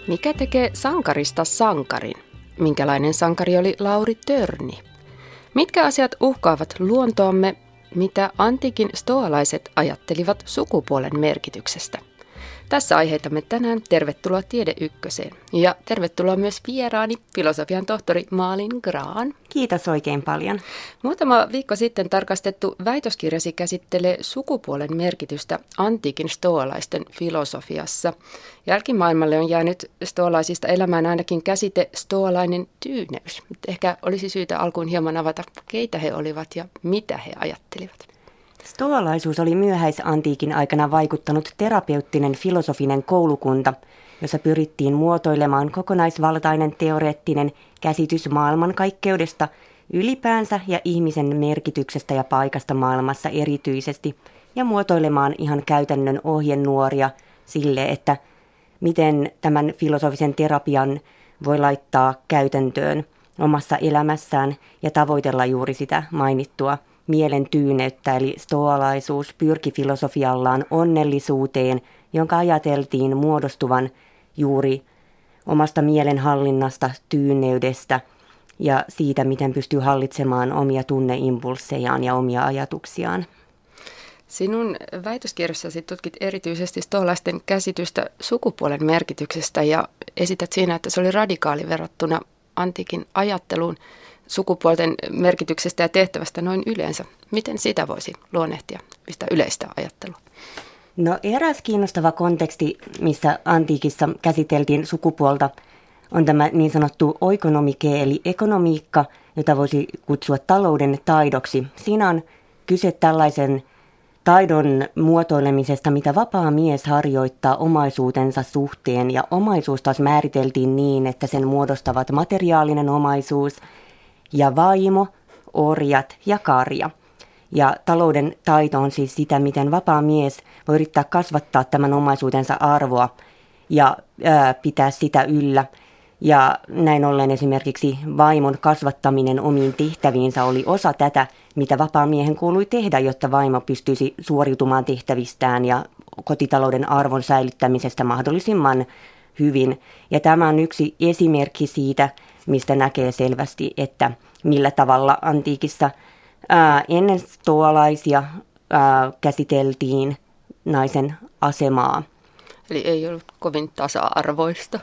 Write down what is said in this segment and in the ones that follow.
Mikä tekee sankarista sankarin? Minkälainen sankari oli Lauri Törni? Mitkä asiat uhkaavat luontoamme? Mitä antiikin stoalaiset ajattelivat sukupuolen merkityksestä? Tässä aiheitamme tänään. Tervetuloa Tiede Ykköseen. Ja tervetuloa myös vieraani, filosofian tohtori Malin Graan. Kiitos oikein paljon. Muutama viikko sitten tarkastettu väitöskirjasi käsittelee sukupuolen merkitystä antiikin stoalaisten filosofiassa. Jälkimaailmalle on jäänyt stoalaisista elämään ainakin käsite stoalainen tyyneys. Ehkä olisi syytä alkuun hieman avata, keitä he olivat ja mitä he ajattelivat. Stoalaisuus oli myöhäisantiikin aikana vaikuttanut terapeuttinen filosofinen koulukunta, jossa pyrittiin muotoilemaan kokonaisvaltainen teoreettinen käsitys maailmankaikkeudesta ylipäänsä ja ihmisen merkityksestä ja paikasta maailmassa erityisesti, ja muotoilemaan ihan käytännön ohjenuoria sille, että miten tämän filosofisen terapian voi laittaa käytäntöön omassa elämässään ja tavoitella juuri sitä mainittua mielen tyyneyttä, eli stoalaisuus pyrki filosofiallaan onnellisuuteen, jonka ajateltiin muodostuvan juuri omasta mielenhallinnasta, tyyneydestä ja siitä, miten pystyy hallitsemaan omia tunneimpulssejaan ja omia ajatuksiaan. Sinun väitöskirjassasi tutkit erityisesti stoalaisten käsitystä sukupuolen merkityksestä ja esität siinä, että se oli radikaali verrattuna antiikin ajatteluun sukupuolten merkityksestä ja tehtävästä noin yleensä. Miten sitä voisi luonnehtia, mistä yleistä ajattelua? No eräs kiinnostava konteksti, missä antiikissa käsiteltiin sukupuolta, on tämä niin sanottu oikonomike eli ekonomiikka, jota voisi kutsua talouden taidoksi. Siinä on kyse tällaisen taidon muotoilemisesta, mitä vapaa mies harjoittaa omaisuutensa suhteen, ja omaisuus taas määriteltiin niin, että sen muodostavat materiaalinen omaisuus ja vaimo, orjat ja karja. Ja talouden taito on siis sitä, miten vapaa mies voi yrittää kasvattaa tämän omaisuutensa arvoa ja pitää sitä yllä. Ja näin ollen esimerkiksi vaimon kasvattaminen omiin tehtäviinsä oli osa tätä, mitä vapaa miehen kuului tehdä, jotta vaimo pystyisi suoriutumaan tehtävistään ja kotitalouden arvon säilyttämisestä mahdollisimman hyvin. Ja tämä on yksi esimerkki siitä, mistä näkee selvästi, että millä tavalla antiikissa ennen stoalaisia käsiteltiin naisen asemaa. Eli ei ollut kovin tasa-arvoista.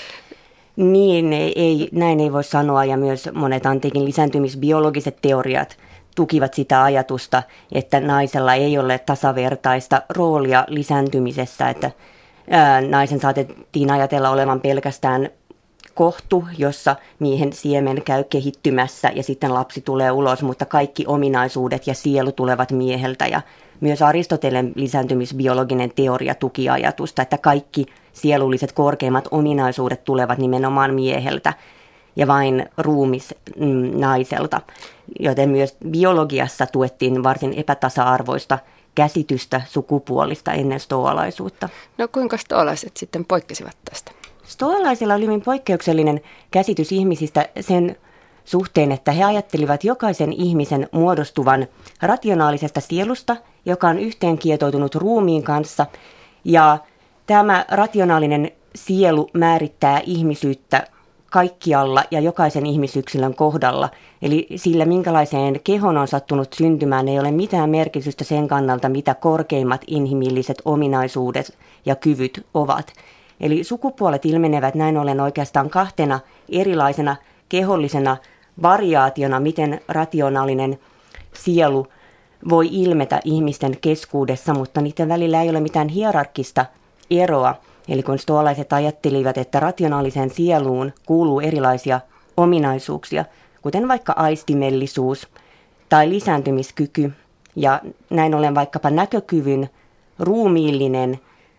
Niin, näin ei voi sanoa, ja myös monet antiikin lisääntymisbiologiset teoriat tukivat sitä ajatusta, että naisella ei ole tasavertaista roolia lisääntymisessä, että naisen saatettiin ajatella olevan pelkästään kohtu, jossa miehen siemen käy kehittymässä ja sitten lapsi tulee ulos, mutta kaikki ominaisuudet ja sielu tulevat mieheltä. Ja myös Aristoteleen lisääntymisbiologinen teoria tuki ajatusta, että kaikki sielulliset korkeimmat ominaisuudet tulevat nimenomaan mieheltä ja vain ruumis naiselta. Joten myös biologiassa tuettiin varsin epätasa-arvoista käsitystä sukupuolista ennen stoalaisuutta. No kuinka stoalaiset sitten poikkesivat tästä? Stoalaisilla oli hyvin poikkeuksellinen käsitys ihmisistä sen suhteen, että he ajattelivat jokaisen ihmisen muodostuvan rationaalisesta sielusta, joka on yhteenkietoutunut ruumiin kanssa. Ja tämä rationaalinen sielu määrittää ihmisyyttä kaikkialla ja jokaisen ihmisyksilön kohdalla. Eli sillä, minkälaiseen kehon on sattunut syntymään, ei ole mitään merkitystä sen kannalta, mitä korkeimmat inhimilliset ominaisuudet ja kyvyt ovat. Eli sukupuolet ilmenevät näin ollen oikeastaan kahtena erilaisena kehollisena variaationa, miten rationaalinen sielu voi ilmetä ihmisten keskuudessa, mutta niiden välillä ei ole mitään hierarkkista eroa. Eli kun stoalaiset ajattelivat, että rationaaliseen sieluun kuuluu erilaisia ominaisuuksia, kuten vaikka aistimellisuus tai lisääntymiskyky, ja näin ollen vaikkapa näkökyvyn ruumiillinen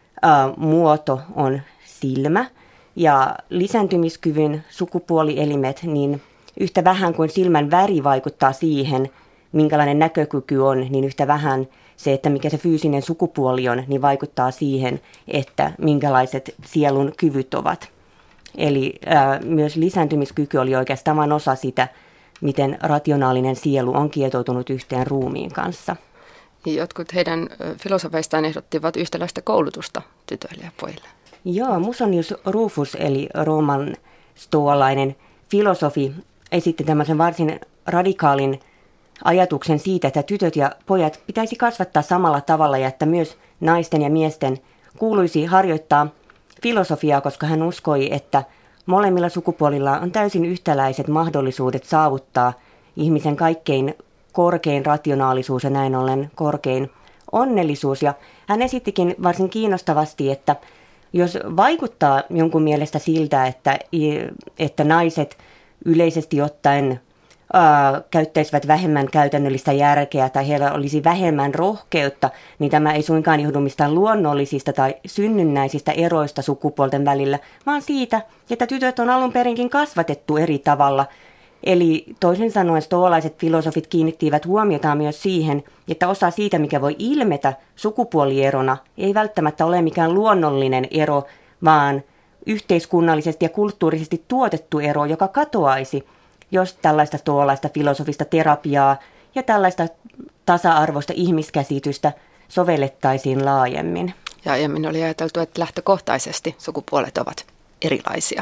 muoto on silmä, ja lisääntymiskyvyn sukupuolielimet, niin yhtä vähän kuin silmän väri vaikuttaa siihen, minkälainen näkökyky on, niin yhtä vähän se, että mikä se fyysinen sukupuoli on, niin vaikuttaa siihen, että minkälaiset sielun kyvyt ovat. Eli myös lisääntymiskyky oli oikeastaan vain osa sitä, miten rationaalinen sielu on kietoutunut yhteen ruumiin kanssa. Jotkut heidän filosofeistaan ehdottivat yhtäläistä koulutusta tytöille ja pojille. Joo, Musonius Rufus eli Rooman stoalainen filosofi esitti tämmöisen varsin radikaalin ajatuksen siitä, että tytöt ja pojat pitäisi kasvattaa samalla tavalla ja että myös naisten ja miesten kuuluisi harjoittaa filosofiaa, koska hän uskoi, että molemmilla sukupuolilla on täysin yhtäläiset mahdollisuudet saavuttaa ihmisen kaikkein korkein rationaalisuus ja näin ollen korkein onnellisuus. Ja hän esittikin varsin kiinnostavasti, että jos vaikuttaa jonkun mielestä siltä, että naiset yleisesti ottaen käyttäisivät vähemmän käytännöllistä järkeä tai heillä olisi vähemmän rohkeutta, niin tämä ei suinkaan johdu mistään luonnollisista tai synnynnäisistä eroista sukupuolten välillä, vaan siitä, että tytöt on alun perinkin kasvatettu eri tavalla. Eli toisin sanoen stoalaiset filosofit kiinnittivät huomiota myös siihen, että osa siitä, mikä voi ilmetä sukupuolierona, ei välttämättä ole mikään luonnollinen ero, vaan yhteiskunnallisesti ja kulttuurisesti tuotettu ero, joka katoaisi, jos tällaista stoalaista filosofista terapiaa ja tällaista tasa-arvoista ihmiskäsitystä sovellettaisiin laajemmin. Ja aiemmin oli ajateltu, että lähtökohtaisesti sukupuolet ovat erilaisia.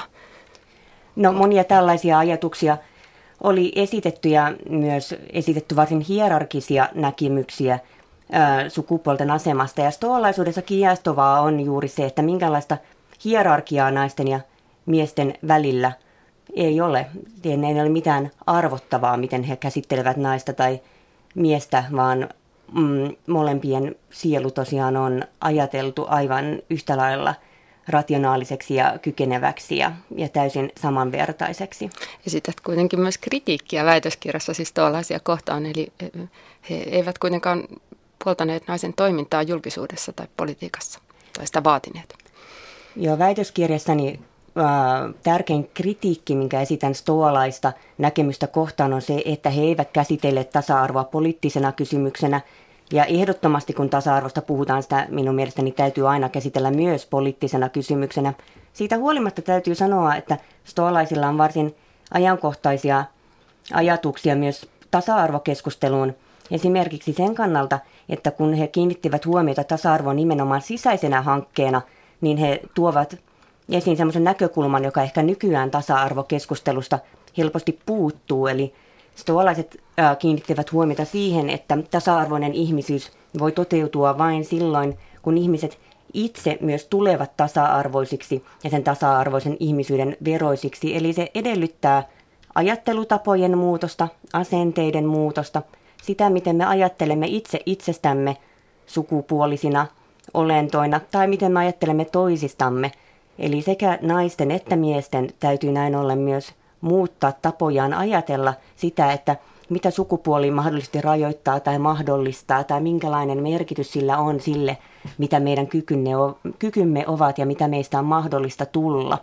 No monia tällaisia ajatuksia oli esitetty ja myös esitetty varsin hierarkisia näkemyksiä sukupuolten asemasta. Ja stoalaisuudessa kiinnostavaa on juuri se, että minkälaista hierarkiaa naisten ja miesten välillä ei ole. Ei ole mitään arvottavaa, miten he käsittelevät naista tai miestä, vaan molempien sielu tosiaan on ajateltu aivan yhtä lailla rationaaliseksi ja kykeneväksi ja täysin samanvertaiseksi. Esität kuitenkin myös kritiikkiä väitöskirjassa stoalaisia kohtaan, eli he eivät kuitenkaan puoltaneet naisen toimintaa julkisuudessa tai politiikassa, tai sitä vaatineet. Joo, väitöskirjassani tärkein kritiikki, minkä esitän stoalaista näkemystä kohtaan, on se, että he eivät käsitelleet tasa-arvoa poliittisena kysymyksenä. Ja ehdottomasti, kun tasa-arvosta puhutaan, sitä minun mielestäni täytyy aina käsitellä myös poliittisena kysymyksenä. Siitä huolimatta täytyy sanoa, että stoalaisilla on varsin ajankohtaisia ajatuksia myös tasa-arvokeskusteluun. Esimerkiksi sen kannalta, että kun he kiinnittivät huomiota tasa-arvoon nimenomaan sisäisenä hankkeena, niin he tuovat esiin semmoisen näkökulman, joka ehkä nykyään tasa-arvokeskustelusta helposti puuttuu. Eli stoalaiset kiinnittivät huomiota siihen, että tasa-arvoinen ihmisyys voi toteutua vain silloin, kun ihmiset itse myös tulevat tasa-arvoisiksi ja sen tasa-arvoisen ihmisyyden veroisiksi. Eli se edellyttää ajattelutapojen muutosta, asenteiden muutosta, sitä miten me ajattelemme itse itsestämme sukupuolisina olentoina tai miten me ajattelemme toisistamme. Eli sekä naisten että miesten täytyy näin ollen myös muuttaa tapojaan ajatella sitä, että mitä sukupuoli mahdollisesti rajoittaa tai mahdollistaa tai minkälainen merkitys sillä on sille, mitä meidän kykymme ovat ja mitä meistä on mahdollista tulla.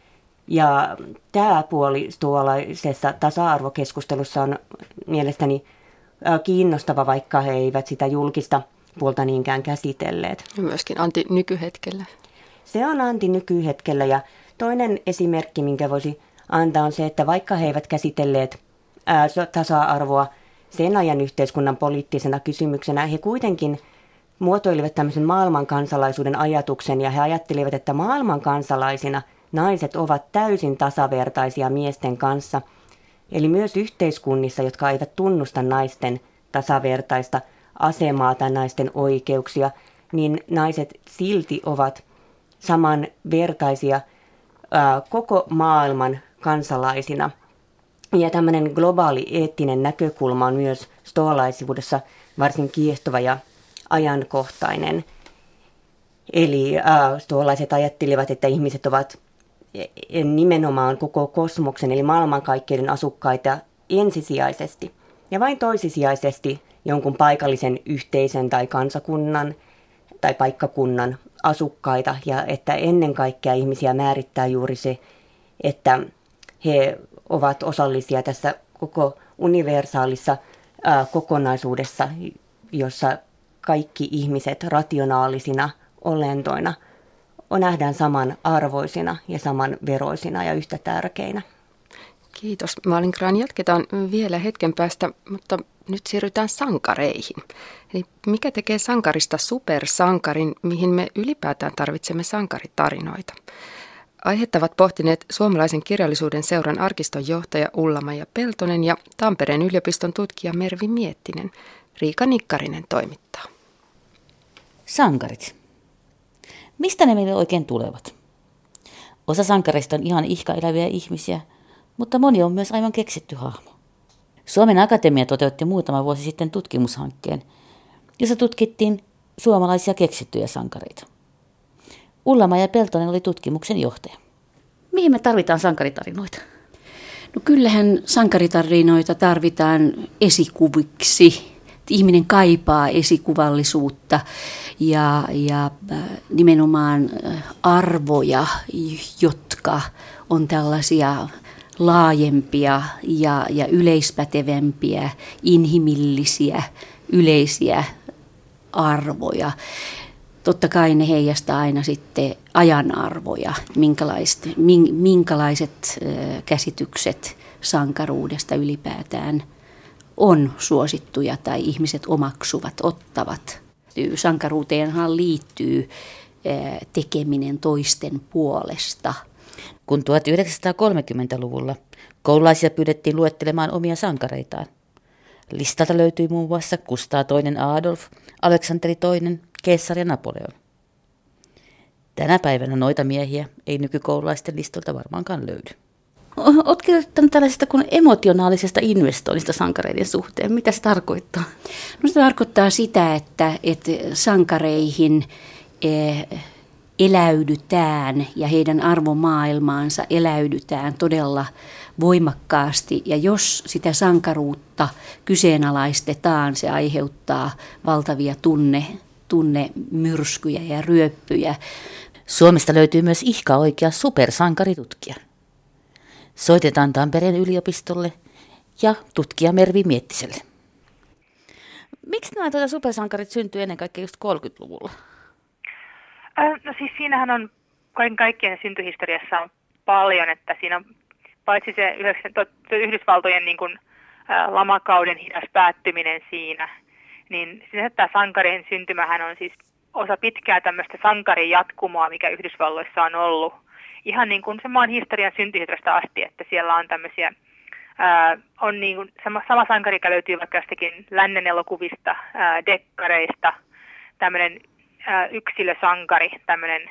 Ja tämä puoli stoalaisessa tasa-arvokeskustelussa on mielestäni kiinnostava, vaikka he eivät sitä julkista puolta niinkään käsitelleet. Ja myöskin anti-nykyhetkellä. Se on anti-nykyhetkellä ja toinen esimerkki, minkä voisi antaa on se, että vaikka he eivät käsitelleet tasa-arvoa sen ajan yhteiskunnan poliittisena kysymyksenä, he kuitenkin muotoilivat tämmöisen maailmankansalaisuuden ajatuksen ja he ajattelivat, että maailmankansalaisina naiset ovat täysin tasavertaisia miesten kanssa. Eli myös yhteiskunnissa, jotka eivät tunnusta naisten tasavertaista asemaa tai naisten oikeuksia, niin naiset silti ovat samanvertaisia koko maailman kansalaisina. Ja tämmöinen globaali eettinen näkökulma on myös stoalaisuudessa varsin kiehtova ja ajankohtainen. Eli stoalaiset ajattelivat, että ihmiset ovat nimenomaan koko kosmoksen eli maailmankaikkeuden asukkaita ensisijaisesti ja vain toisisijaisesti jonkun paikallisen yhteisön tai kansakunnan tai paikkakunnan asukkaita ja että ennen kaikkea ihmisiä määrittää juuri se, että he ovat osallisia tässä koko universaalissa kokonaisuudessa, jossa kaikki ihmiset rationaalisina olentoina nähdään samanarvoisina ja samanveroisina ja yhtä tärkeinä. Kiitos. Malin Grahn, jatketaan vielä hetken päästä, mutta nyt siirrytään sankareihin. Eli mikä tekee sankarista supersankarin, mihin me ylipäätään tarvitsemme sankaritarinoita? Aihetta ovat pohtineet suomalaisen kirjallisuuden seuran arkiston johtaja Ulla-Maija Peltonen ja Tampereen yliopiston tutkija Mervi Miettinen. Riika Nikkarinen toimittaa. Sankarit. Mistä ne meille oikein tulevat? Osa sankareista on ihan ihkaeläviä ihmisiä, mutta moni on myös aivan keksitty hahmo. Suomen Akatemia toteutti muutama vuosi sitten tutkimushankkeen, jossa tutkittiin suomalaisia keksittyjä sankareita. Ulla-Maija Peltonen oli tutkimuksen johtaja. Mihin me tarvitaan sankaritarinoita? No kyllähän sankaritarinoita tarvitaan esikuviksi. Ihminen kaipaa esikuvallisuutta ja nimenomaan arvoja, jotka on tällaisia laajempia ja yleispätevempiä, inhimillisiä, yleisiä arvoja. Totta kai ne heijastaa aina sitten ajan arvoja, minkälaiset käsitykset sankaruudesta ylipäätään on suosittuja tai ihmiset omaksuvat, ottavat. Sankaruuteenhan liittyy tekeminen toisten puolesta. Kun 1930-luvulla koululaisia pyydettiin luettelemaan omia sankareitaan. Listalta löytyi muun muassa Kustaa II Adolf, Aleksanteri II, Keisari ja Napoleon. Tänä päivänä noita miehiä ei nykykoululaisten listolta varmaankaan löydy. Olet kirjoittanut tällaisesta kuin emotionaalisesta investoinnista sankareiden suhteen. Mitä se tarkoittaa? No se tarkoittaa sitä, että sankareihin eläydytään ja heidän arvomaailmaansa eläydytään todella voimakkaasti. Ja jos sitä sankaruutta kyseenalaistetaan, se aiheuttaa valtavia tunnemyrskyjä ja ryöppyjä. Suomesta löytyy myös oikea supersankaritutkija. Soitetaan Tampereen yliopistolle ja tutkija Mervi Miettiselle. Miksi nämä supersankarit syntyi ennen kaikkea just 30-luvulla? No siis siinähän on kaiken kaikkien syntyhistoriassa on paljon, että siinä on paitsi se Yhdysvaltojen niin kuin, lamakauden hidas päättyminen siinä, niin tämä sankarien syntymähän on siis osa pitkää tämmöistä sankarin jatkumoa, mikä Yhdysvalloissa on ollut. Ihan niin kuin se maan historian syntyhistoriasta asti, että siellä on tämmöisiä, on niin kuin sama sankari, joka löytyy vaikka jostakin lännen elokuvista, dekkareista, tämmöinen yksilösankari, tämmöinen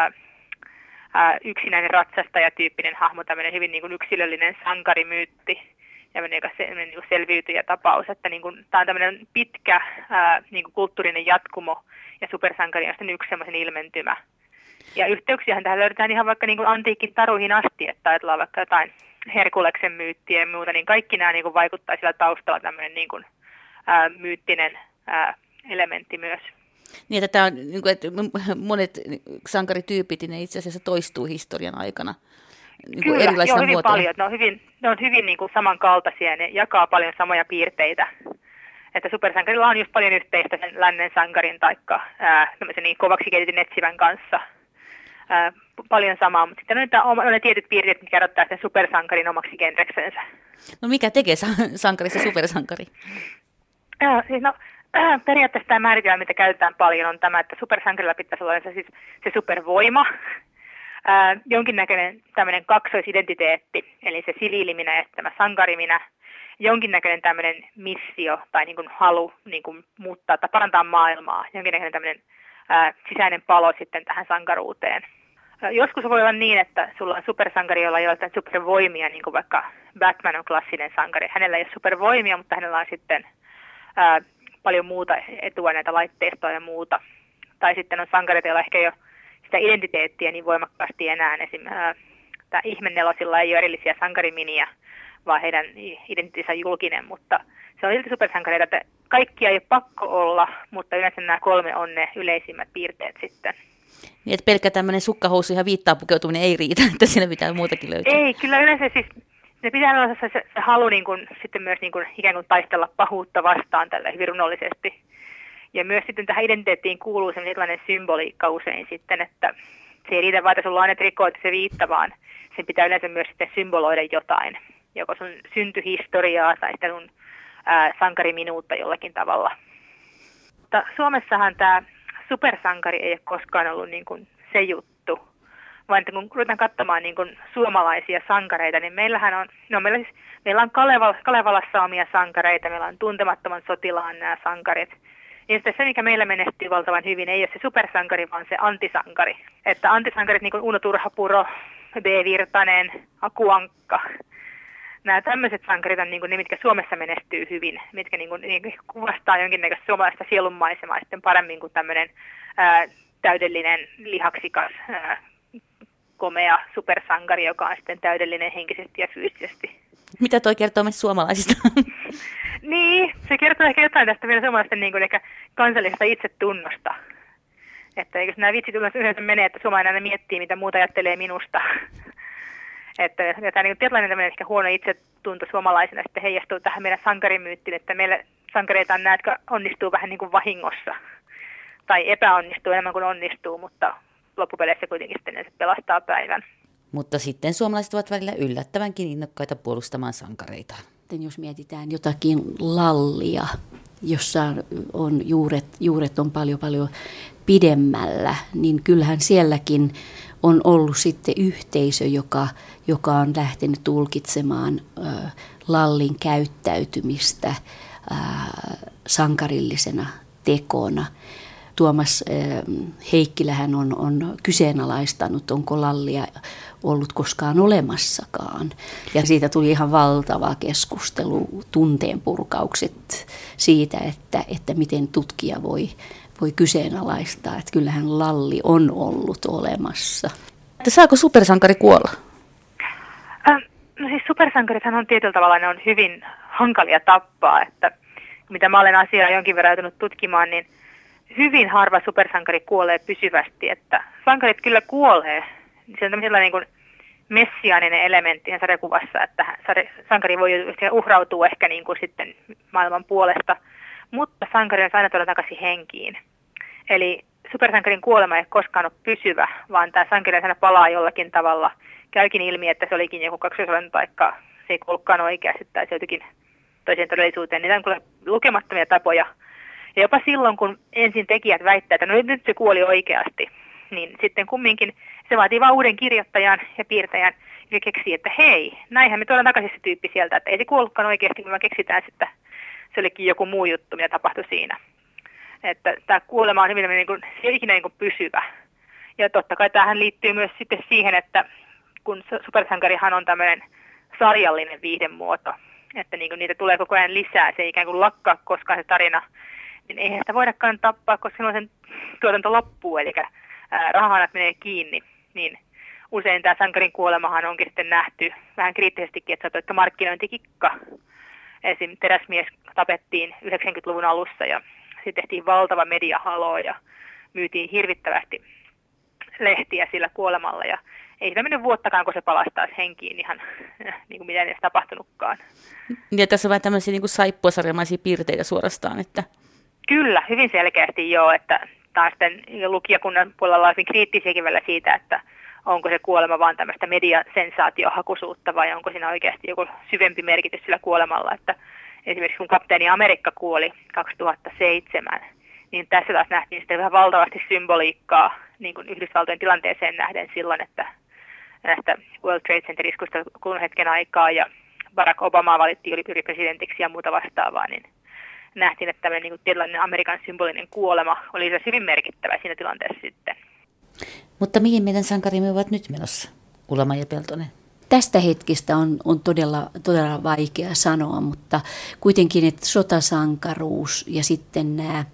yksinäinen ratsastaja-tyyppinen hahmo, tämmöinen hyvin niin kuin yksilöllinen sankarimyytti, joka niin kuin selviytyjätapaus, että niin kuin, tämä on tämmöinen pitkä niin kuin kulttuurinen jatkumo, ja supersankari on sitten yksi semmoisen ilmentymä. Ja yhteyksiähän tähän löydetään ihan vaikka niin kuin antiikin taruihin asti, että ajatellaan vaikka jotain Herkuleksen myyttiä ja muuta, niin kaikki nämä niin kuin vaikuttaa sillä taustalla tämmöinen niin kuin, myyttinen elementti myös. Niin, että, tämä on, että monet sankarityypit, ne itse asiassa toistuu historian aikana. Kyllä, joo, hyvin paljon. Ne on hyvin niin kuin samankaltaisia ja ne jakaa paljon samoja piirteitä. Että supersankarilla on just paljon yhteistä sen lännen sankarin taikka niin kovaksi kehitetyn etsivän kanssa. Paljon samaa, mutta sitten on ne tietyt piirteet, mitkä erottaa sen supersankarin omaksi genreksensä. No mikä tekee sankarista supersankari? Periaatteessa tämä määritelmä, mitä käytetään paljon, on tämä, että supersankarilla pitäisi olla se supervoima, jonkinnäköinen tämmöinen kaksoisidentiteetti, eli se siviiliminä ja tämä sankarimina, jonkinnäköinen tämmöinen missio tai niin kuin halu niin kuin muuttaa tai parantaa maailmaa, jonkinnäköinen tämmöinen sisäinen palo sitten tähän sankaruuteen. Joskus voi olla niin, että sulla on supersankari, jolla ei ole jotain supervoimia, niin kuin vaikka Batman on klassinen sankari. Hänellä ei ole supervoimia, mutta hänellä on sitten paljon muuta etua, näitä laitteistoa ja muuta. Tai sitten on sankareita, joilla ehkä ei ole sitä identiteettiä niin voimakkaasti enää. Esimerkiksi tämä ihmennelosilla ei ole erillisiä sankariminiä, vaan heidän identiteettinsä on julkinen, mutta se on silti supersankareita, että kaikkia ei ole pakko olla, mutta yleensä nämä 3 on ne yleisimmät piirteet sitten. Niin, että pelkkä tämmöinen sukkahousu ja viittaa pukeutuminen ei riitä, että siinä pitää muutakin löytää. Ei, kyllä yleensä siis se pitää olla se halu niin kuin, sitten myös niin kuin, ikään kuin taistella pahuutta vastaan tällä hyvin runollisesti. Ja myös sitten tähän identiteettiin kuuluu sellainen symboliikka usein sitten, että se ei riitä vaan, että sulla on aina trikko, että se viittaa, vaan sen pitää yleensä myös sitten symboloida jotain. Joko sun syntyhistoriaa tai sitten sun sankariminuutta jollakin tavalla. Mutta Suomessahan tämä supersankari ei ole koskaan ollut niin kuin se juttu, vaan kun ruvetaan katsomaan niin kuin suomalaisia sankareita, niin meillä on Kalevalassa omia sankareita, meillä on Tuntemattoman sotilaan nämä sankarit. Ja sitten se, mikä meillä menestyy valtavan hyvin, ei ole se supersankari, vaan se antisankari. Että antisankarit niin kuin Uno Turhapuro, B. Virtanen, Aku Ankka. Nämä tämmöiset sankarit on niin kuin ne, mitkä Suomessa menestyy hyvin, mitkä niin kuin kuvastaa jonkinnäköistä suomalaista sielunmaisemaa sitten paremmin kuin tämmöinen täydellinen lihaksikas komea supersankari, joka on sitten täydellinen henkisesti ja fyysisesti. Mitä toi kertoo meistä suomalaisista? Niin, se kertoo ehkä jotain tästä vielä suomalaisten niin kuin ehkä kansallisesta itsetunnosta. Että eikö nämä vitsit yleensä menee, että suomalainen aina miettii, mitä muuta ajattelee minusta. Että tämä niin tietynlainen tämmöinen ehkä huono itsetunto suomalaisena sitten heijastuu tähän meidän sankarimyyttiin, että meillä sankareita on nämä, jotka onnistuu vähän niin kuin vahingossa. Tai epäonnistuu enemmän kuin onnistuu, mutta loppupeleissä kuitenkin sitten se pelastaa päivän. Mutta sitten suomalaiset ovat välillä yllättävänkin innokkaita puolustamaan sankareitaan. Jos mietitään jotakin lallia, jossa on juuret on paljon pidemmällä, niin kyllähän sielläkin on ollut sitten yhteisö, joka on lähtenyt tulkitsemaan lallin käyttäytymistä sankarillisena tekona. Tuomas Heikkilähän on kyseenalaistanut, onko lallia ollut koskaan olemassakaan. Ja siitä tuli ihan valtava keskustelu, tunteenpurkaukset siitä, että miten tutkija voi kyseenalaistaa, että kyllähän lalli on ollut olemassa. Että saako supersankari kuolla? No siis supersankarithan on tietyllä tavalla, ne on hyvin hankalia tappaa, että mitä mä olen asiaa jonkin verran joutunut tutkimaan, niin hyvin harva supersankari kuolee pysyvästi, että sankarit kyllä kuolee. Se on tämmöisellä niin kuin messiaaninen elementti ihan sarjakuvassa, että sankari voi uhrautua ehkä niin kuin sitten maailman puolesta, mutta sankari on aina tuoda takaisin henkiin. Eli supersankarin kuolema ei koskaan ole pysyvä, vaan tämä sankari aina palaa jollakin tavalla. Käykin ilmi, että se olikin joku kaksoisvallan taikka se ei kuullutkaan oikeasti tai se jotenkin toiseen todellisuuteen. Niitä on lukemattomia tapoja. Ja jopa silloin, kun ensin tekijät väittää, että no nyt se kuoli oikeasti, niin sitten kumminkin se vaatii vaan uuden kirjoittajan ja piirtäjän, joka keksii, että hei, näinhän me tuodaan takaisin se tyyppi sieltä, että ei se kuollutkaan oikeasti, kun me keksitään, että se olikin joku muu juttu, mitä tapahtui siinä. Että tämä kuolema on hyvin niin kuin, se ei ikinä niin kuin pysyvä. Ja totta kai tämähän liittyy myös sitten siihen, että kun supersankarihan on tämmöinen sarjallinen viihdemuoto, että niin kuin niitä tulee koko ajan lisää, se ei ikään kuin lakkaa koskaan se tarina, niin eihän sitä voidakaan tappaa, koska silloin sen tuotanto loppuu, eli rahahanat menee kiinni, niin usein tämä sankarin kuolemahan onkin sitten nähty vähän kriittisestikin, että se on toikka markkinointikikka. Esim. Teräsmies tapettiin 90-luvun alussa ja sitten tehtiin valtava mediahalo ja myytiin hirvittävästi lehtiä sillä kuolemalla ja ei sitä mennyt vuottakaan, kun se palasi taas henkiin ihan niin kuin mitä ei edes tapahtunutkaan. Ja tässä on vähän tämmöisiä niin kuin saippuasarjamaisia piirteitä suorastaan, että kyllä, hyvin selkeästi joo, että taas sitten lukijakunnan puolella on kriittisiäkin vielä siitä, että onko se kuolema vaan tämmöistä mediasensaatiohakuisuutta vai onko siinä oikeasti joku syvempi merkitys sillä kuolemalla, että esimerkiksi kun kapteeni Amerikka kuoli 2007, niin tässä taas nähtiin sitten vähän valtavasti symboliikkaa niin kuin Yhdysvaltojen tilanteeseen nähden silloin, että näistä World Trade Center-iskusta kulunut hetken aikaa ja Barack Obama valittiin yli presidentiksi ja muuta vastaavaa, niin nähtiin, että tämmöinen niin tietynlainen Amerikan symbolinen kuolema oli hyvin merkittävä siinä tilanteessa sitten. Mutta mihin meidän sankarimme ovat nyt menossa, Ulla-Maija Peltonen? Tästä hetkestä on todella vaikea sanoa, mutta kuitenkin, että sotasankaruus ja sitten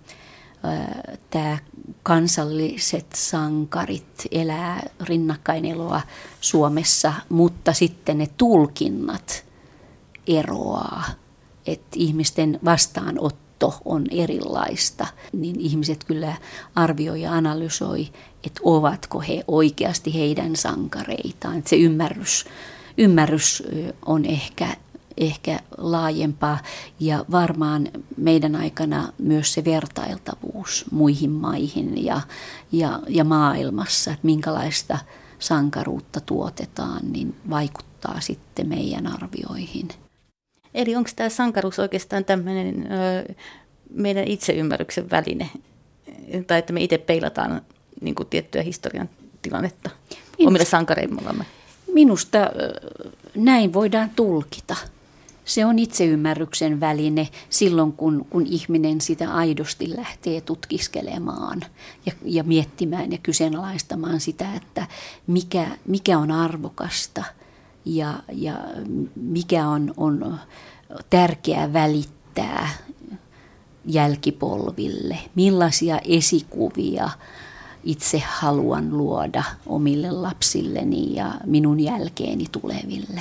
tämä kansalliset sankarit elää rinnakkaineloa Suomessa, mutta sitten ne tulkinnat eroaa, että ihmisten vastaanotto on erilaista, niin ihmiset kyllä arvioi ja analysoi, että ovatko he oikeasti heidän sankareitaan. Että se ymmärrys on ehkä laajempaa ja varmaan meidän aikana myös se vertailtavuus muihin maihin ja maailmassa, että minkälaista sankaruutta tuotetaan, niin vaikuttaa sitten meidän arvioihin. Eli onko tämä sankaruus oikeastaan tämmöinen meidän itseymmärryksen väline, tai että me itse peilataan niin kuin tiettyä historian tilannetta omille sankareillamme? Minusta näin voidaan tulkita. Se on itseymmärryksen väline silloin, kun ihminen sitä aidosti lähtee tutkiskelemaan ja miettimään ja kyseenalaistamaan sitä, että mikä on arvokasta ja mikä on tärkeää välittää jälkipolville. Millaisia esikuvia itse haluan luoda omille lapsilleni ja minun jälkeeni tuleville.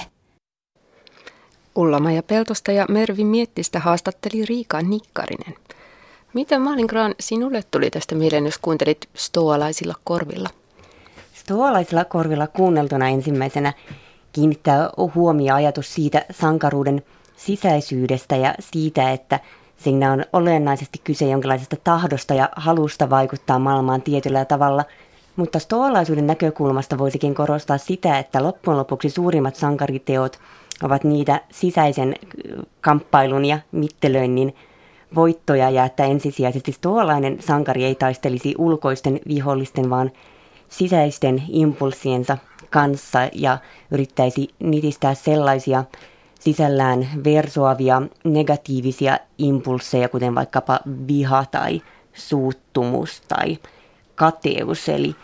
Ulla-Maija Peltosta ja Mervi Miettistä haastatteli Riika Nikkarinen. Mitä Malin Grahn sinulle tuli tästä mieleen, jos kuuntelit stoalaisilla korvilla? Stoalaisilla korvilla kuunneltuna ensimmäisenä kiinnittää huomio ajatus siitä sankaruuden sisäisyydestä ja siitä, että siinä on olennaisesti kyse jonkinlaisesta tahdosta ja halusta vaikuttaa maailmaan tietyllä tavalla. Mutta stoalaisuuden näkökulmasta voisikin korostaa sitä, että loppujen lopuksi suurimmat sankariteot ovat niitä sisäisen kamppailun ja mittelöinnin voittoja ja että ensisijaisesti stoalainen sankari ei taistelisi ulkoisten vihollisten, vaan sisäisten impulssiensa kanssa ja yrittäisi nitistää sellaisia sisällään versoavia negatiivisia impulsseja, kuten vaikkapa viha tai suuttumus tai kateus. Eli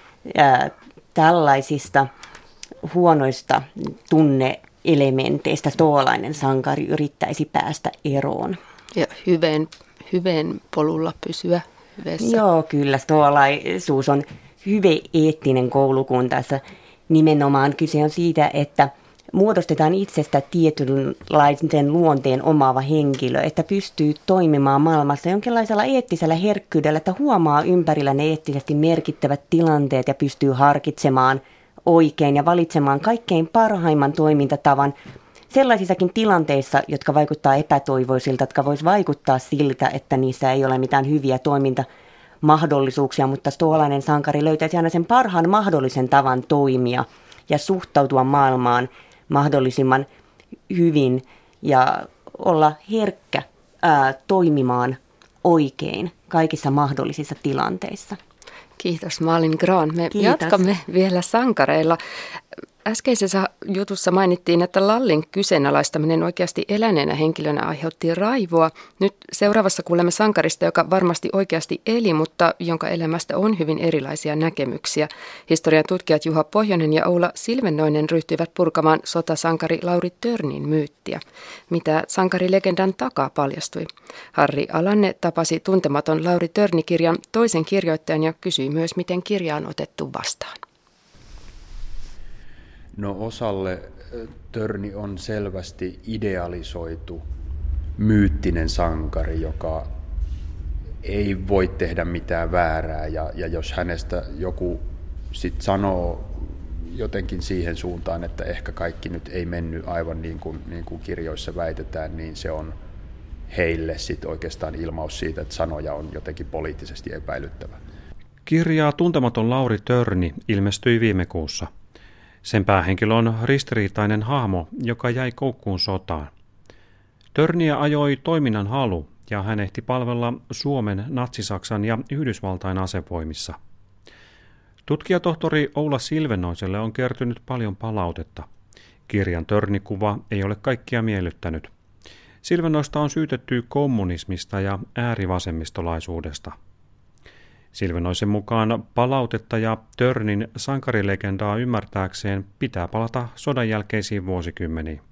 tällaisista huonoista tunneelementeistä stoalainen sankari yrittäisi päästä eroon. Ja hyveen polulla pysyä hyvässä. Joo, kyllä. Stoalaisuus on hyve-eettinen koulukunta. Tässä nimenomaan kyse on siitä, että muodostetaan itsestä tietynlaisen luonteen omaava henkilö, että pystyy toimimaan maailmassa jonkinlaisella eettisellä herkkyydellä, että huomaa ympärillä ne eettisesti merkittävät tilanteet ja pystyy harkitsemaan oikein ja valitsemaan kaikkein parhaimman toimintatavan sellaisissakin tilanteissa, jotka vaikuttaa epätoivoisilta, jotka vois vaikuttaa siltä, että niissä ei ole mitään hyviä toimintamahdollisuuksia, mutta stoalainen sankari löytäisi aina sen parhaan mahdollisen tavan toimia ja suhtautua maailmaan mahdollisimman hyvin ja olla herkkä toimimaan oikein kaikissa mahdollisissa tilanteissa. Kiitos Malin Grahn. Me jatkamme vielä sankareilla. Äskeisessä jutussa mainittiin, että Lallin kyseenalaistaminen oikeasti eläneenä henkilönä aiheutti raivoa. Nyt seuraavassa kuulemme sankarista, joka varmasti oikeasti eli, mutta jonka elämästä on hyvin erilaisia näkemyksiä. Historian tutkijat Juha Pohjonen ja Oula Silvennoinen ryhtyivät purkamaan sotasankari Lauri Törnin myyttiä. Mitä sankarilegendan takaa paljastui? Harri Alanne tapasi Tuntematon Lauri Törni-kirjan toisen kirjoittajan ja kysyi myös, miten kirja on otettu vastaan. No osalle Törni on selvästi idealisoitu myyttinen sankari, joka ei voi tehdä mitään väärää ja jos hänestä joku sit sanoo jotenkin siihen suuntaan, että ehkä kaikki nyt ei mennyt aivan niin kuin kirjoissa väitetään, niin se on heille sit oikeastaan ilmaus siitä, että sanoja on jotenkin poliittisesti epäilyttävä. Kirja Tuntematon Lauri Törni ilmestyi viime kuussa. Sen päähenkilö on ristiriitainen hahmo, joka jäi koukkuun sotaan. Törniä ajoi toiminnan halu ja hän ehti palvella Suomen, Natsi-Saksan ja Yhdysvaltain asevoimissa. Tutkijatohtori Oula Silvennoiselle on kertynyt paljon palautetta. Kirjan törnikuva ei ole kaikkia miellyttänyt. Silvennoista on syytetty kommunismista ja äärivasemmistolaisuudesta. Silvennoisen mukaan palautetta ja Törnin sankarilegendaa ymmärtääkseen pitää palata sodan jälkeisiin vuosikymmeniin.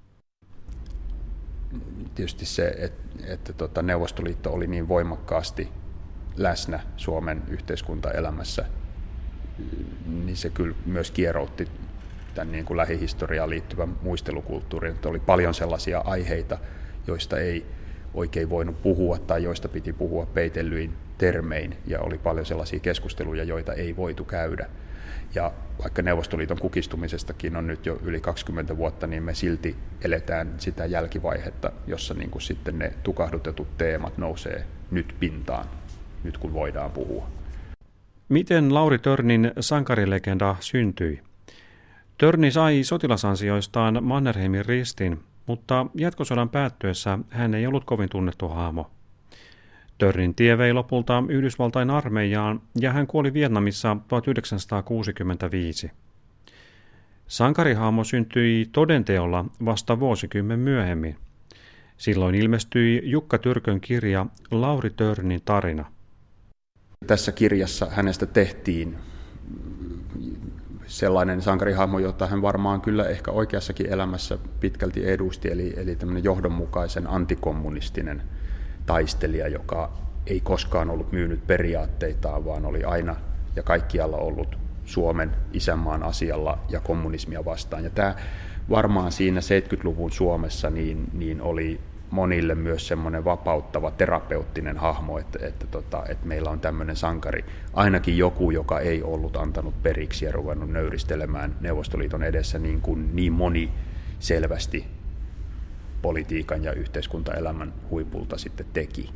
Tietysti se, että Neuvostoliitto oli niin voimakkaasti läsnä Suomen yhteiskuntaelämässä, niin se kyllä myös kieroutti tämän niin kuin lähihistoriaan liittyvän muistelukulttuurin. Että oli paljon sellaisia aiheita, joista ei oikein voinut puhua tai joista piti puhua peitellyin termein, ja oli paljon sellaisia keskusteluja, joita ei voitu käydä. Ja vaikka Neuvostoliiton kukistumisestakin on nyt jo yli 20 vuotta, niin me silti eletään sitä jälkivaihetta, jossa niin kuin sitten ne tukahdutetut teemat nousee nyt pintaan, nyt kun voidaan puhua. Miten Lauri Törnin sankarilegenda syntyi? Törni sai sotilasansioistaan Mannerheimin ristin mutta jatkosodan päättyessä hän ei ollut kovin tunnettu hahmo. Törnin tie vei lopulta Yhdysvaltain armeijaan ja hän kuoli Vietnamissa 1965. Sankarihahmo syntyi todenteolla vasta vuosikymmen myöhemmin. Silloin ilmestyi Jukka Tyrkön kirja Lauri Törnin tarina. Tässä kirjassa hänestä tehtiin sellainen sankarihahmo, jota hän varmaan kyllä ehkä oikeassakin elämässä pitkälti edusti, eli tämmöinen johdonmukaisen antikommunistinen taistelija, joka ei koskaan ollut myynyt periaatteitaan, vaan oli aina ja kaikkialla ollut Suomen isänmaan asialla ja kommunismia vastaan. Ja tämä varmaan siinä 70-luvun Suomessa niin oli monille myös semmoinen vapauttava terapeuttinen hahmo, että meillä on tämmöinen sankari, ainakin joku, joka ei ollut antanut periksi ja ruvennut nöyristelemään Neuvostoliiton edessä niin moni selvästi politiikan ja yhteiskuntaelämän huipulta sitten teki.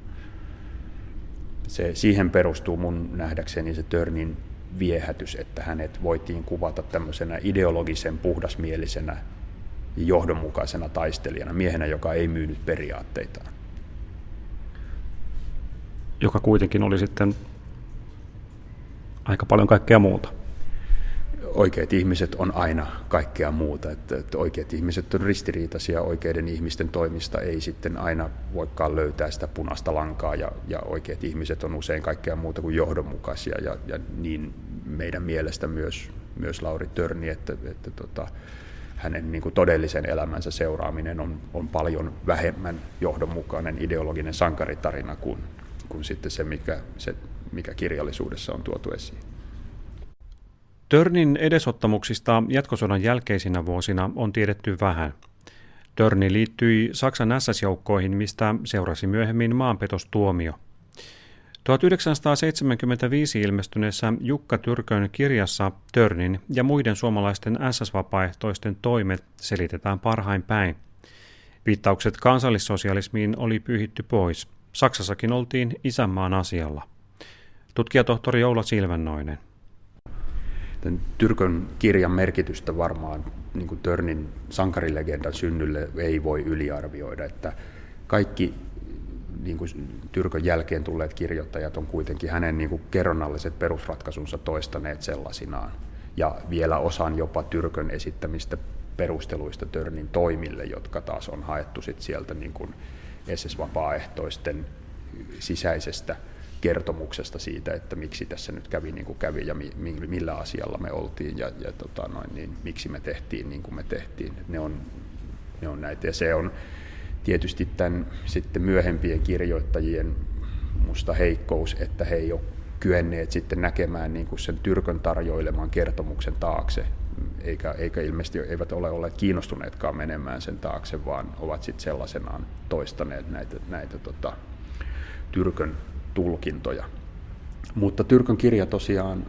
Siihen perustuu mun nähdäkseni se Törnin viehätys, että hänet voitiin kuvata tämmöisenä ideologisen, puhdasmielisenä ja johdonmukaisena taistelijana, miehenä, joka ei myynyt periaatteitaan. Joka kuitenkin oli sitten aika paljon kaikkea muuta. Oikeat ihmiset on aina kaikkea muuta. Että oikeat ihmiset on ristiriitaisia, oikeiden ihmisten toimista ei sitten aina voikaan löytää sitä punaista lankaa, ja oikeat ihmiset on usein kaikkea muuta kuin johdonmukaisia, ja niin meidän mielestä myös Lauri Törni, että hänen niin kuin todellisen elämänsä seuraaminen on paljon vähemmän johdonmukainen ideologinen sankaritarina kuin sitten se, mikä kirjallisuudessa on tuotu esiin. Törnin edesottamuksista jatkosodan jälkeisinä vuosina on tiedetty vähän. Törni liittyi Saksan SS-joukkoihin, mistä seurasi myöhemmin maanpetostuomio. 1975 ilmestyneessä Jukka Tyrkön kirjassa Törnin ja muiden suomalaisten SS-vapaaehtoisten toimet selitetään parhain päin. Viittaukset kansallissosialismiin oli pyyhitty pois. Saksassakin oltiin isänmaan asialla. Tutkijatohtori Oula Silvennoinen. Tämän Tyrkön kirjan merkitystä varmaan niin kuin Törnin sankarilegendan synnylle ei voi yliarvioida, että kaikki niin kuin Tyrkön jälkeen tulleet kirjoittajat on kuitenkin hänen niin kuin kerronnalliset perusratkaisunsa toistaneet sellaisinaan. Ja vielä osan jopa Tyrkön esittämistä perusteluista Törnin toimille, jotka taas on haettu sit sieltä niin kuin SS-vapaaehtoisten sisäisestä kertomuksesta siitä, että miksi tässä nyt kävi niin kuin kävi ja millä asialla me oltiin ja miksi me tehtiin niin kuin me tehtiin. Ne on näitä, ja se on tietysti tämän sitten myöhempien kirjoittajien musta heikkous, että he ei ole kyenneet sitten näkemään niin kuin sen Tyrkön tarjoileman kertomuksen taakse, eikä ilmeisesti eivät ole olleet kiinnostuneetkaan menemään sen taakse, vaan ovat sitten sellaisenaan toistaneet näitä Tyrkön tulkintoja. Mutta Tyrkön kirja tosiaan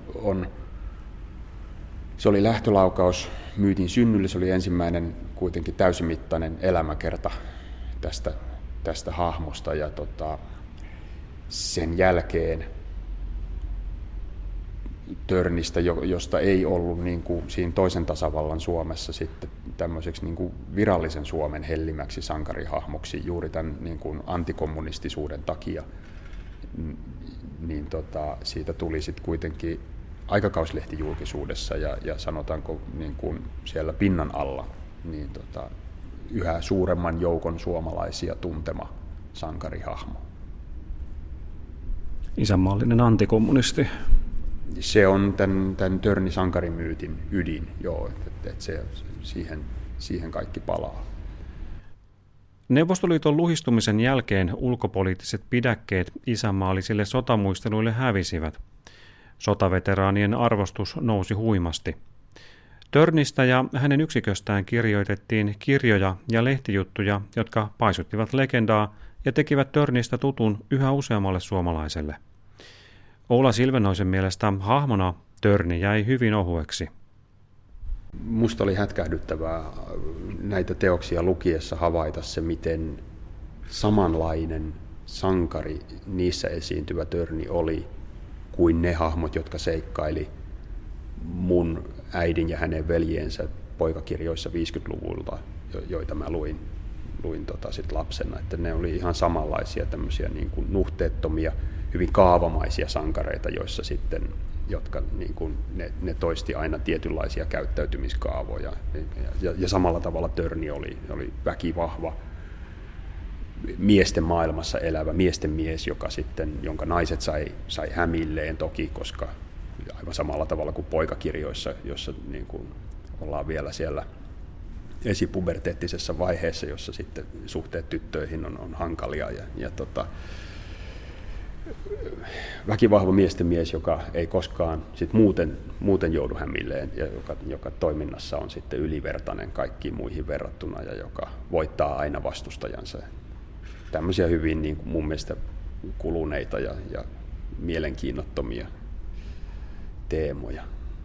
se oli lähtölaukaus myytin synnylle, se oli ensimmäinen kuitenkin täysimittainen elämäkerta tästä hahmosta, ja sen jälkeen Törnistä, josta ei ollut niin kuin siinä toisen tasavallan Suomessa sitten tämmöiseksi niin kuin virallisen Suomen hellimäksi sankarihahmoksi juuri tämän niin kuin antikommunistisuuden takia, niin siitä tuli sitten kuitenkin aikakauslehti julkisuudessa ja sanotaanko niin kuin siellä pinnan alla niin yhä suuremman joukon suomalaisia tuntema sankarihahmo. Isänmaallinen antikommunisti. Se on tämän Törni-sankarimyytin ydin, joo, että se siihen kaikki palaa. Neuvostoliiton luhistumisen jälkeen ulkopoliittiset pidäkkeet isänmaallisille sotamuisteluille hävisivät. Sotaveteraanien arvostus nousi huimasti. Törnistä ja hänen yksiköstään kirjoitettiin kirjoja ja lehtijuttuja, jotka paisuttivat legendaa ja tekivät Törnistä tutun yhä useammalle suomalaiselle. Oula Silvennoisen mielestä hahmona Törni jäi hyvin ohueksi. Musta oli hätkähdyttävää näitä teoksia lukiessa havaita se, miten samanlainen sankari niissä esiintyvä Törni oli kuin ne hahmot, jotka seikkaili mun äidin ja hänen veljensä poikakirjoissa 50-luvulta, joita mä luin sit lapsena, että ne oli ihan samanlaisia tämmöisiä niin kuin nuhteettomia, hyvin kaavamaisia sankareita, joissa sitten, jotka niin kuin, ne toisti aina tietynlaisia käyttäytymiskaavoja. Ja samalla tavalla Törni oli väkivahva, miesten maailmassa elävä miesten mies, jonka naiset sai hämilleen toki, koska aivan samalla tavalla kuin poikakirjoissa, jossa niin kuin ollaan vielä siellä esipuberteettisessa vaiheessa, jossa sitten suhteet tyttöihin on hankalia ja väkivahva miesten mies, joka ei koskaan sit muuten joudu hämilleen ja joka toiminnassa on sitten ylivertainen kaikkiin muihin verrattuna ja joka voittaa aina vastustajansa. Tämmöisiä hyvin niin kuin mun mielestä kuluneita ja mielenkiinnottomia teemoja.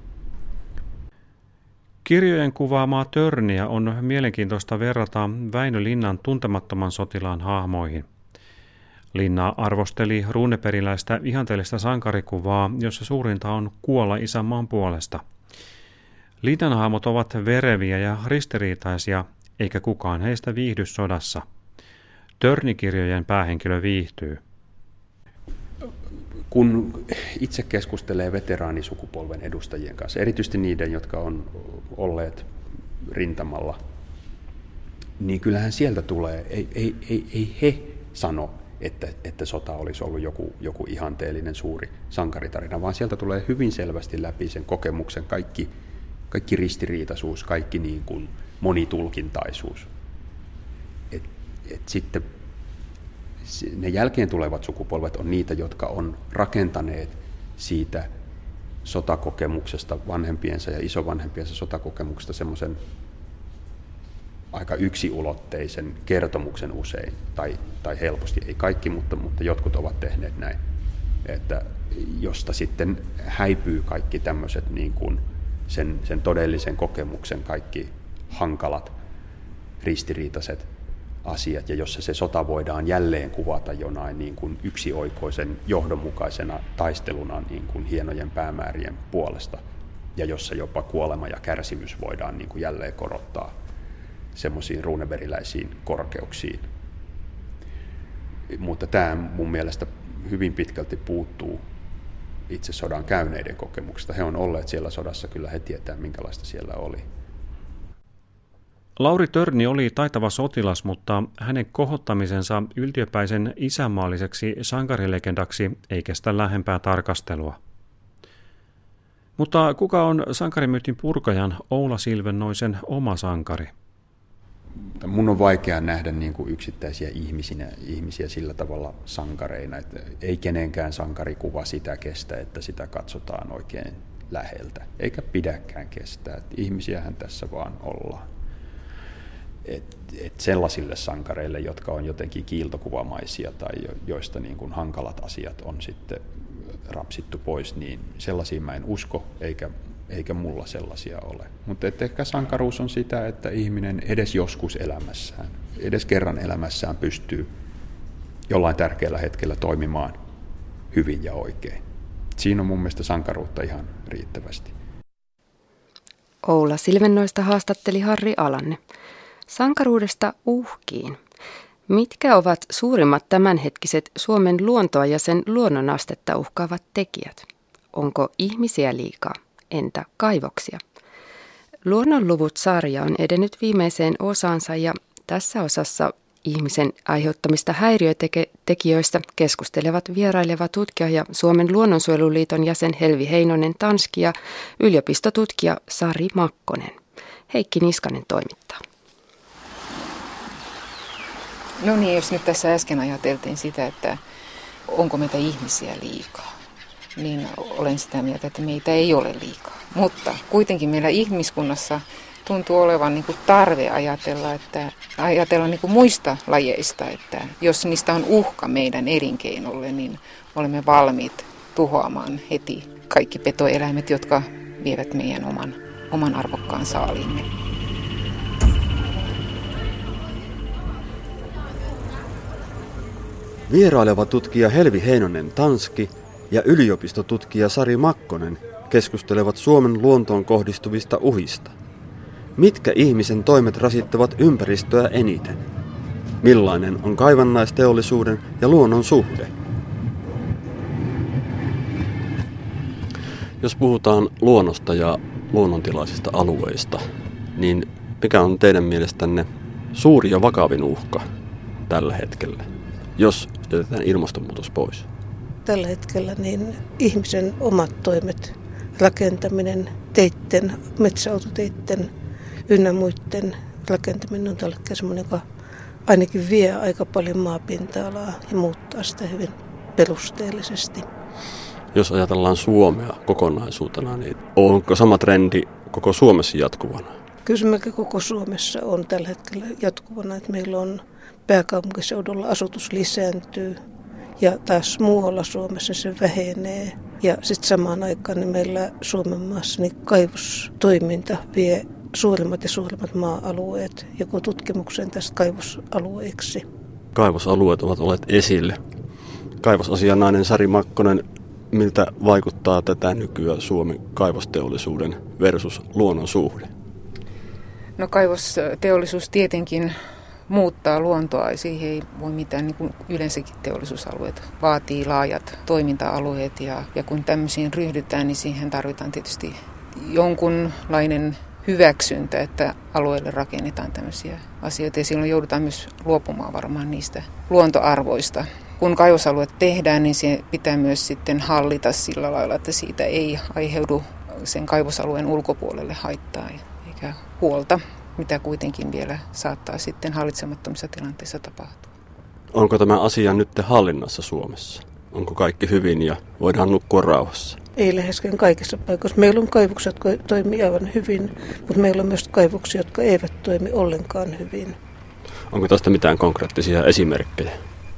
Kirjojen kuvaamaa Törniä on mielenkiintoista verrata Väinö Linnan Tuntemattoman sotilaan hahmoihin. Linna arvosteli ruuneperiläistä ihanteellista sankarikuvaa, jossa suurinta on kuolla isänmaan puolesta. Linnan hahmot ovat vereviä ja ristiriitaisia, eikä kukaan heistä viihdy sodassa. Törnikirjojen päähenkilö viihtyy. Kun itse keskustelee veteraanisukupolven edustajien kanssa, erityisesti niiden, jotka on olleet rintamalla, niin kyllähän sieltä tulee, ei he sano, että sota olisi ollut joku ihanteellinen suuri sankaritarina, vaan sieltä tulee hyvin selvästi läpi sen kokemuksen kaikki ristiriitaisuus, kaikki niin kuin monitulkintaisuus. Et sitten ne jälkeen tulevat sukupolvet on niitä, jotka on rakentaneet siitä sotakokemuksesta, vanhempiensa ja isovanhempiensa sotakokemuksesta semmoisen aika yksiulotteisen kertomuksen usein, tai helposti, ei kaikki, mutta jotkut ovat tehneet näin, että josta sitten häipyy kaikki tämmöiset niin kuin sen todellisen kokemuksen kaikki hankalat, ristiriitaiset asiat, ja jossa se sota voidaan jälleen kuvata jonain niin kuin yksioikoisen johdonmukaisena taisteluna niin kuin hienojen päämäärien puolesta, ja jossa jopa kuolema ja kärsimys voidaan niin kuin jälleen korottaa semmoisiin ruuneberiläisiin korkeuksiin. Mutta tämä mun mielestä hyvin pitkälti puuttuu itse sodan käyneiden kokemuksesta. He on olleet siellä sodassa, kyllä he tietää, minkälaista siellä oli. Lauri Törni oli taitava sotilas, mutta hänen kohottamisensa yltiöpäisen isänmaalliseksi sankarilegendaksi ei kestä lähempää tarkastelua. Mutta kuka on sankarimyytin purkajan Oula Silvennoisen oma sankari? Mun on vaikea nähdä niin kuin yksittäisiä ihmisiä sillä tavalla sankareina, että ei kenenkään sankarikuva sitä kestä, että sitä katsotaan oikein läheltä, eikä pidäkään kestää. Ihmisiähän tässä vaan ollaan. Et sellaisille sankareille, jotka on jotenkin kiiltokuvamaisia tai joista niin kuin hankalat asiat on sitten rapsittu pois, niin sellaisiin mä en usko, eikä mulla sellaisia ole. Mutta ehkä sankaruus on sitä, että ihminen edes joskus elämässään, edes kerran elämässään pystyy jollain tärkeällä hetkellä toimimaan hyvin ja oikein. Siinä on mun mielestä sankaruutta ihan riittävästi. Oula Silvennoista haastatteli Harri Alanne. Sankaruudesta uhkiin. Mitkä ovat suurimmat tämänhetkiset Suomen luontoa ja sen luonnonastetta uhkaavat tekijät? Onko ihmisiä liikaa? Entä kaivoksia? Luonnonluvut-sarja on edennyt viimeiseen osaansa ja tässä osassa ihmisen aiheuttamista häiriötekijöistä keskustelevat vieraileva tutkija ja Suomen luonnonsuojeluliiton jäsen Helvi Heinonen-Tanski ja yliopistotutkija Sari Makkonen. Heikki Niskanen toimittaa. No niin, jos nyt tässä äsken ajateltiin sitä, että onko meitä ihmisiä liikaa, niin olen sitä mieltä, että meitä ei ole liikaa. Mutta kuitenkin meillä ihmiskunnassa tuntuu olevan niin kuin tarve ajatella niin kuin muista lajeista, että jos niistä on uhka meidän elinkeinolle, niin olemme valmiit tuhoamaan heti kaikki petoeläimet, jotka vievät meidän oman arvokkaan saaliimme. Vieraileva tutkija Helvi Heinonen-Tanski ja yliopistotutkija Sari Makkonen keskustelevat Suomen luontoon kohdistuvista uhista. Mitkä ihmisen toimet rasittavat ympäristöä eniten? Millainen on kaivannaisteollisuuden ja luonnon suhde? Jos puhutaan luonnosta ja luonnontilaisista alueista, niin mikä on teidän mielestänne suuri ja vakavin uhka tällä hetkellä, jos jätetään ilmastonmuutos pois? Tällä hetkellä niin ihmisen omat toimet, rakentaminen, teitten, metsäautoteitten ynnä muiden rakentaminen on tällä hetkellä semmoinen, joka ainakin vie aika paljon maapinta-alaa ja muuttaa sitä hyvin perusteellisesti. Jos ajatellaan Suomea kokonaisuutena, niin onko sama trendi koko Suomessa jatkuvana? Kyllä melkein koko Suomessa on tällä hetkellä jatkuvana, että meillä on pääkaupunkiseudulla asutus lisääntyy ja taas muualla Suomessa se vähenee. Ja sitten samaan aikaan niin meillä Suomen maassa niin kaivostoiminta vie suurimmat ja suurimmat maa-alueet joko tutkimukseen tästä kaivosalueiksi. Kaivosalueet ovat olleet esille. Kaivosasianainen Sari Makkonen, miltä vaikuttaa tätä nykyään Suomen kaivosteollisuuden versus luonnon suhde? No kaivosteollisuus tietenkin muuttaa luontoa, siihen ei voi mitään, niin kuin yleensäkin teollisuusalueet vaatii laajat toiminta-alueet ja kun tämmöisiin ryhdytään, niin siihen tarvitaan tietysti jonkunlainen hyväksyntä, että alueelle rakennetaan tämmöisiä asioita ja silloin joudutaan myös luopumaan varmaan niistä luontoarvoista. Kun kaivosalueet tehdään, niin se pitää myös sitten hallita sillä lailla, että siitä ei aiheudu sen kaivosalueen ulkopuolelle haittaa eikä huolta, mitä kuitenkin vielä saattaa sitten hallitsemattomissa tilanteissa tapahtua. Onko tämä asia nyt hallinnassa Suomessa? Onko kaikki hyvin ja voidaan nukkua rauhassa? Ei läheskään kaikissa paikoissa. Meillä on kaivoksia, jotka toimii aivan hyvin, mutta meillä on myös kaivoksia, jotka eivät toimi ollenkaan hyvin. Onko tästä mitään konkreettisia esimerkkejä?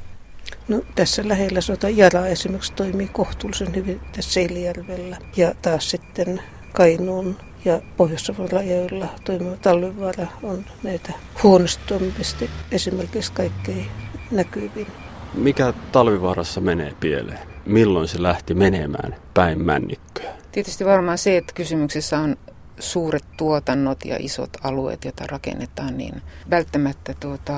No, tässä lähellä Sota-Jara esimerkiksi toimii kohtuullisen hyvin tässä Seilijärvellä. Ja taas sitten Kainuun ja Pohjois-Savon rajoilla toimiva Talvivaara on näitä huonosti toimivista esimerkiksi kaikkein näkyvin. Mikä Talvivaarassa menee pieleen? Milloin se lähti menemään päin männikköä? Tietysti varmaan se, että kysymyksessä on suuret tuotannot ja isot alueet, joita rakennetaan, niin välttämättä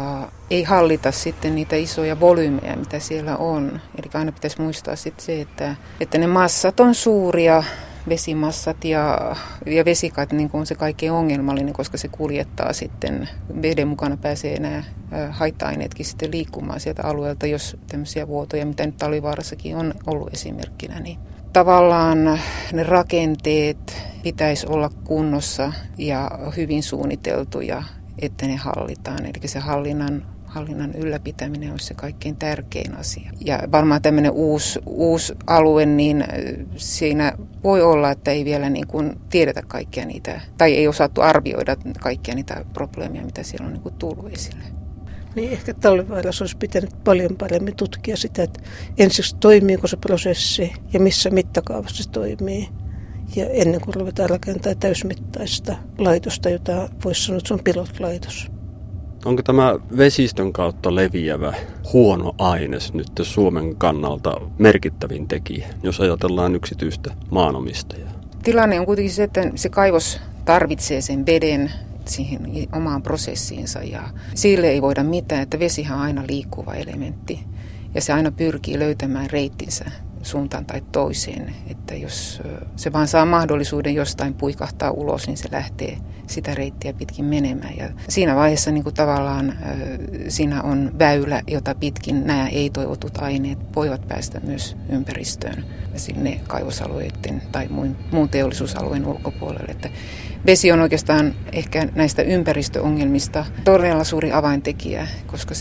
ei hallita sitten niitä isoja volyymeja, mitä siellä on. Eli aina pitäisi muistaa sitten se, että ne massat on suuria, vesimassat ja vesikat niin on se kaikkein ongelmallinen, koska se kuljettaa sitten, veden mukana pääsee nämä haitta-aineetkin sitten liikkumaan sieltä alueelta, jos tämmöisiä vuotoja, mitä nyt Talvivaarassakin on ollut esimerkkinä, niin tavallaan ne rakenteet pitäisi olla kunnossa ja hyvin suunniteltuja, että ne hallitaan. Eli se hallinnan ylläpitäminen on se kaikkein tärkein asia. Ja varmaan tämmöinen uusi alue, niin siinä voi olla, että ei vielä niin kuin tiedetä kaikkia niitä, tai ei osattu arvioida kaikkia niitä probleemia, mitä siellä on niin kuin tullut esille. Niin ehkä Talvivaarassa olisi pitänyt paljon paremmin tutkia sitä, että ensiksi toimiiko se prosessi ja missä mittakaavassa se toimii. Ja ennen kuin ruvetaan rakentamaan täysmittaista laitosta, jota voisi sanoa, että se on pilotlaitos. Onko tämä vesistön kautta leviävä huono aines nyt Suomen kannalta merkittävin tekijä, jos ajatellaan yksityistä maanomistajaa? Tilanne on kuitenkin se, että se kaivos tarvitsee sen veden siihen omaan prosessiinsa ja sille ei voida mitään, että vesihän on aina liikkuva elementti ja se aina pyrkii löytämään reittinsä suuntaan tai toiseen, että jos se vaan saa mahdollisuuden jostain puikahtaa ulos, niin se lähtee sitä reittiä pitkin menemään. Ja siinä vaiheessa niin kuin tavallaan siinä on väylä, jota pitkin nämä ei-toivotut aineet voivat päästä myös ympäristöön sinne kaivosalueiden tai muun teollisuusalueen ulkopuolelle. Että vesi on oikeastaan ehkä näistä ympäristöongelmista todella suuri avaintekijä, koska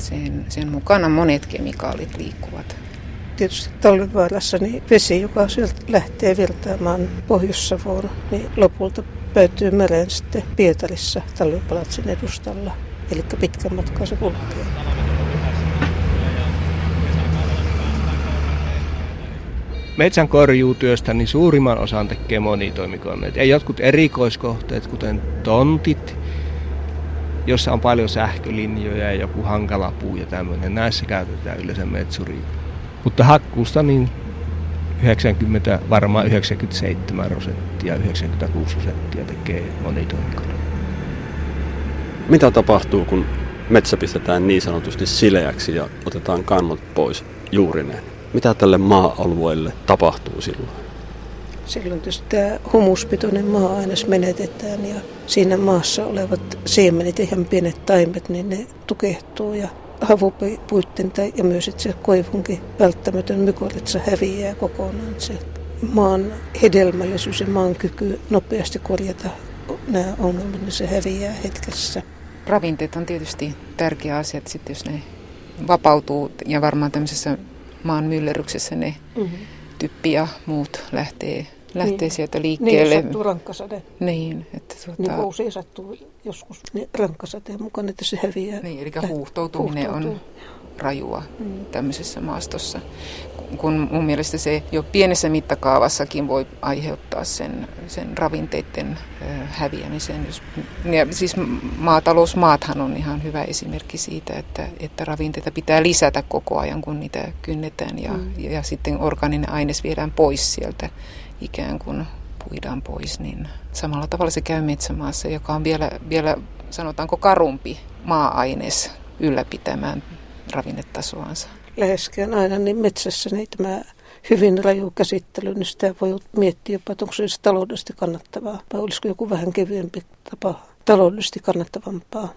sen mukana monet kemikaalit liikkuvat. Tietysti Talvivaarassa niin vesi, joka sieltä lähtee virtaamaan Pohjois-Savoon, niin lopulta päätyy mereen sitten Pietarissa Talvipalatsin edustalla. Eli pitkän matkaa se kulkee. Metsän korjuutyöstä niin suurimman osan tekee monitoimikoneet. Ja jotkut erikoiskohteet, kuten tontit, jossa on paljon sähkölinjoja ja joku hankala puu ja tämmöinen. Näissä käytetään yleensä metsuriin. Mutta hakkuusta niin 97%, 96% tekee monitoimikone. Mitä tapahtuu, kun metsä pistetään niin sanotusti sileäksi ja otetaan kannot pois juurineen? Mitä tälle maa-alueelle tapahtuu silloin? Silloin tietysti tämä humuspitoinen maa-aines menetetään ja siinä maassa olevat siemenet ja ihan pienet taimet, niin ne tukehtuu ja havupuitten ja myös se koivunkin välttämätön mykolitsa häviää kokonaan. Se maan hedelmällisyys ja maan kyky nopeasti korjata nämä ongelmat, niin se häviää hetkessä. Ravinteet on tietysti tärkeä asia, että sitten jos ne vapautuu ja varmaan tämmöisessä maan myllerryksessä ne typpi ja muut lähtee sieltä liikkeelle. Niin, sattuu rankkasade. Niin, että niin kuin usein sattuu joskus niin rankkasateen mukaan, että se häviää. Niin, eli huuhtoutuminen on rajua tämmöisessä maastossa. Kun mun mielestä se jo pienessä mittakaavassakin voi aiheuttaa sen ravinteiden häviämisen. Ja siis maatalousmaathan on ihan hyvä esimerkki siitä, että ravinteita pitää lisätä koko ajan, kun niitä kynnetään ja sitten orgaaninen aines viedään pois sieltä, ikään kuin puidaan pois. Niin samalla tavalla se käy metsämaassa, joka on vielä sanotaanko karumpi maa-aines ylläpitämään ravinnetasoansa. Läheskään aina niin metsässä niin tämä hyvin raju käsittely, niin sitä voi miettiä jopa, että onko se taloudellisesti kannattavaa vai olisiko joku vähän kevyempi tapa taloudellisesti kannattavampaa.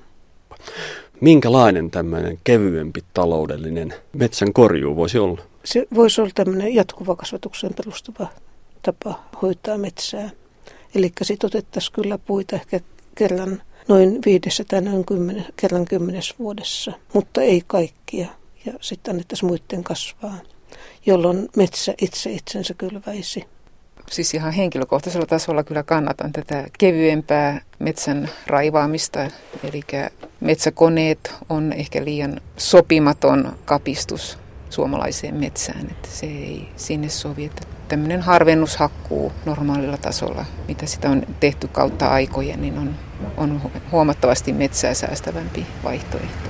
Minkälainen tämmöinen kevyempi taloudellinen metsän korjuu voisi olla? Se voisi olla tämmöinen jatkuva kasvatukseen perustuva tapa hoitaa metsää. Eli sitten otettaisiin kyllä puita ehkä kerran noin 5 tai noin 10 vuodessa, mutta ei kaikkia. Ja sitten annettaisiin muiden kasvaa, jolloin metsä itse itsensä kylväisi. Siis ihan henkilökohtaisella tasolla kyllä kannatan tätä kevyempää metsän raivaamista. Eli metsäkoneet on ehkä liian sopimaton kapistus suomalaiseen metsään. Että se ei sinne sovi. Että tämmöinen harvennushakkuu normaalilla tasolla, mitä sitä on tehty kautta aikojen, niin on huomattavasti metsää säästävämpi vaihtoehto.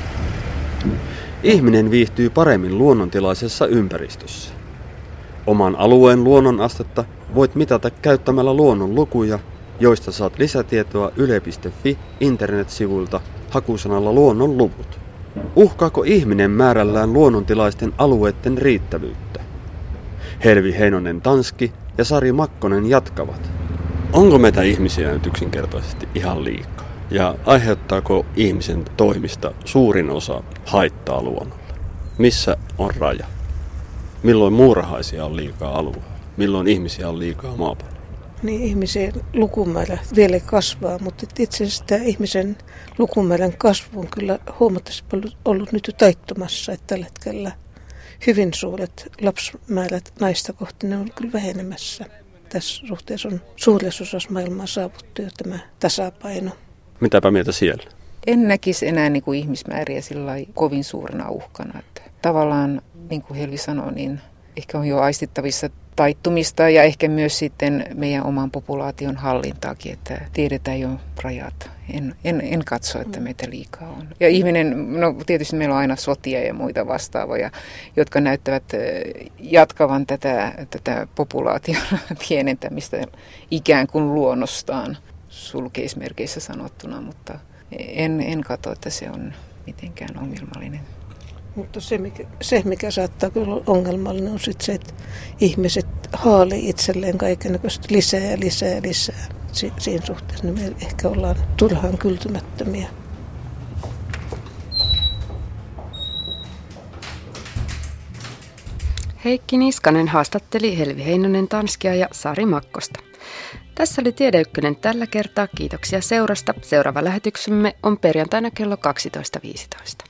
Ihminen viihtyy paremmin luonnontilaisessa ympäristössä. Oman alueen luonnonastetta voit mitata käyttämällä luonnonlukuja, joista saat lisätietoa yle.fi internetsivuilta hakusanalla luonnonluvut. Uhkaako ihminen määrällään luonnontilaisten alueiden riittävyyttä? Helvi Heinonen-Tanski ja Sari Makkonen jatkavat. Onko meitä ihmisiä nyt yksinkertaisesti ihan liikaa? Ja aiheuttaako ihmisen toimista suurin osa haittaa luonnolle? Missä on raja? Milloin muurahaisia on liikaa alueella? Milloin ihmisiä on liikaa maapallolla? Niin, ihmisen lukumäärä vielä kasvaa, mutta itse asiassa tämä ihmisen lukumäärän kasvu on kyllä huomattavasti paljon ollut nyt jo taittumassa, että tällä hetkellä hyvin suuret lapsimäärät naista kohti, ne on kyllä vähenemässä. Tässä suhteessa on suuressa osassa maailmaa saavuttu jo tämä tasapaino. Mitäpä mieltä siellä? En näkisi enää niin kuin ihmismääriä sillä kovin suurena uhkana. Että tavallaan, niin kuin Helvi sanoi, niin ehkä on jo aistittavissa taittumista ja ehkä myös sitten meidän oman populaation hallintaakin, että tiedetään jo rajat. En katso, että meitä liikaa on. Ja ihminen, no tietysti meillä on aina sotia ja muita vastaavia, jotka näyttävät jatkavan tätä populaation pienentämistä ikään kuin luonnostaan sulkeismerkeissä sanottuna, mutta en katso, että se on mitenkään ongelmallinen. Mutta se, mikä saattaa kyllä olla ongelmallinen, on sitten se, että ihmiset haalii itselleen kaikennäköistä lisää. Siinä suhteessa niin me ehkä ollaan turhaan kyltymättömiä. Heikki Niskanen haastatteli Helvi Heinonen-Tanskia ja Sari Makkosta. Tässä oli Tiede Ykkönen tällä kertaa. Kiitoksia seurasta. Seuraava lähetyksemme on perjantaina kello 12.15.